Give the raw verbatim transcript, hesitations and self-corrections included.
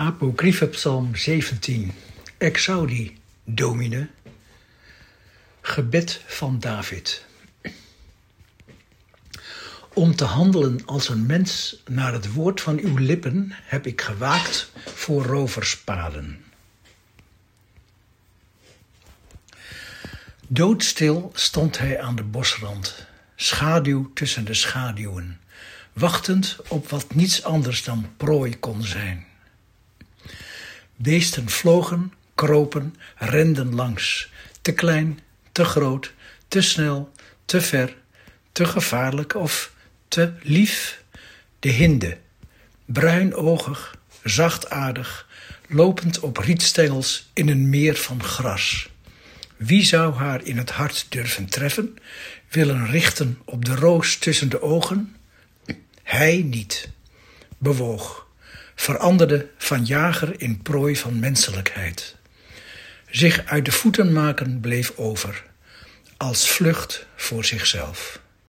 Apocryphe Psalm zeventien. Exaudi Domine. Gebed van David. Om te handelen als een mens naar het woord van uw lippen heb ik gewaakt voor roverspaden. Doodstil stond hij aan de bosrand, schaduw tussen de schaduwen, wachtend op wat niets anders dan prooi kon zijn. Beesten vlogen, kropen, renden langs, te klein, te groot, te snel, te ver, te gevaarlijk of te lief. De hinde, bruinoogig, zachtaardig, lopend op rietstengels in een meer van gras. Wie zou haar in het hart durven treffen, willen richten op de roos tussen de ogen? Hij niet. Bewoog, veranderde van jager in prooi van menselijkheid. Zich uit de voeten maken bleef over, als vlucht voor zichzelf.